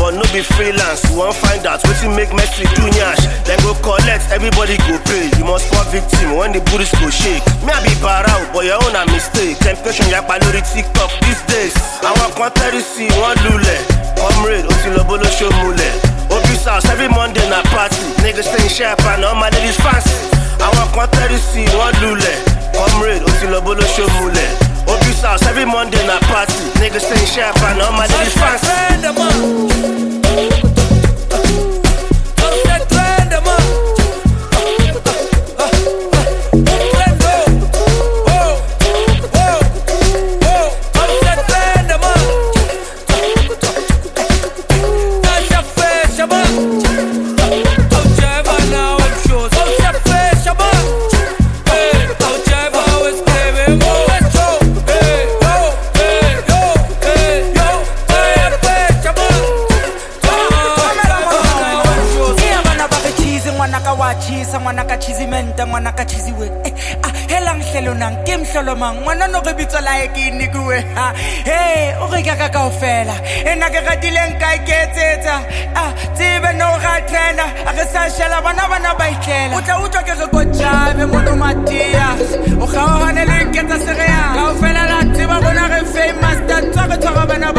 but no be freelance. You won't find out what you make Messi do nyash. Then go collect, everybody go pay. You must fall victim when the booties go shake. Me I be barao, but your own a mistake. Temptation yakpa lori TikTok these days. I want controversy, one lule. Comrade, Otilobolo show mule. Obuse house every Monday na party. Niggas staying sharp and all my ladies fancy. I want controversy, one lule. Comrade, Otilobolo show mule. Obuse house every Monday na party. Niggas staying sharp and all my ladies fancy. Mwanaka chizimenta mwanaka chiziwe hela nhlelo nang ke mhlolo mang ngwana no re bitso la e ke nikuwe hey o re ka kaofela ena ke gatileng ka iketsetsa tsebe no ga trena a re sa shela bana ba itlela o tla utlwa ke re go jabe mono Matia o ga hane le nketsa serea kaofela la tseba bona re famous ta tswa re tshwara bana